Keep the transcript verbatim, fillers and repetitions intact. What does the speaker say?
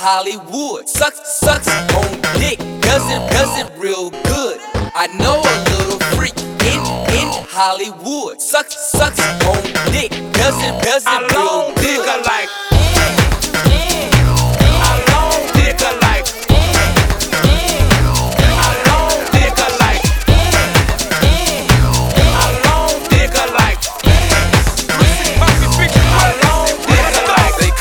Hollywood. Sucks, sucks on dick, does it, does it real good. I know a little freak in, in Hollywood. Sucks, sucks on dick, does it, does it real good.